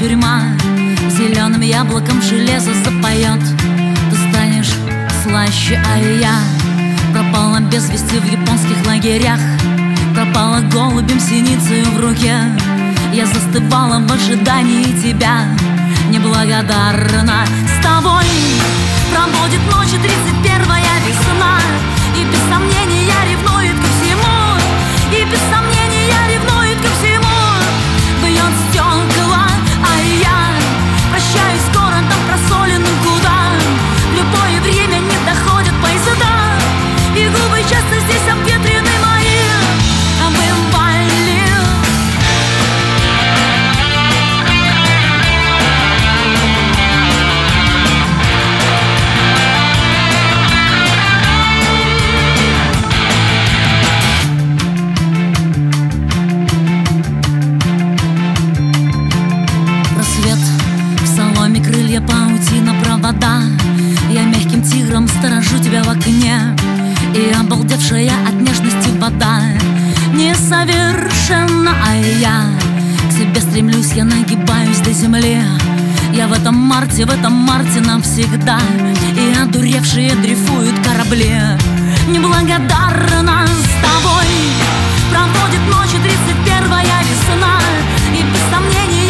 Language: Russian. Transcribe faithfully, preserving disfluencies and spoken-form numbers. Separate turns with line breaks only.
тюрьма зеленым яблоком железо запоет. Ты станешь слаще, а я пропала без вести в японских лагерях. Пропала голубем синицею в руке. Я застывала в ожидании тебя, неблагодарна. С тобой пробудет ночи тридцать первая весна, и без сомнения ревнует ко всему, и без сомнения ревнует ко всему. Бьет стекла, а я прощаюсь с городом просоленным, куда в любое время не доходят поезда, и губы часто здесь обветрены мои бывали. Рассвет в соломе, крылья, паутина, провода. Я мягким тигром сторожу тебя в окне, и обалдевшая от нежности вода несовершенна, а я к себе стремлюсь, я нагибаюсь до земли. Я в этом марте, в этом марте навсегда, и одуревшие дрейфуют корабли. Неблагодарна. С тобой проводит ночи тридцать первая весна, и без сомнения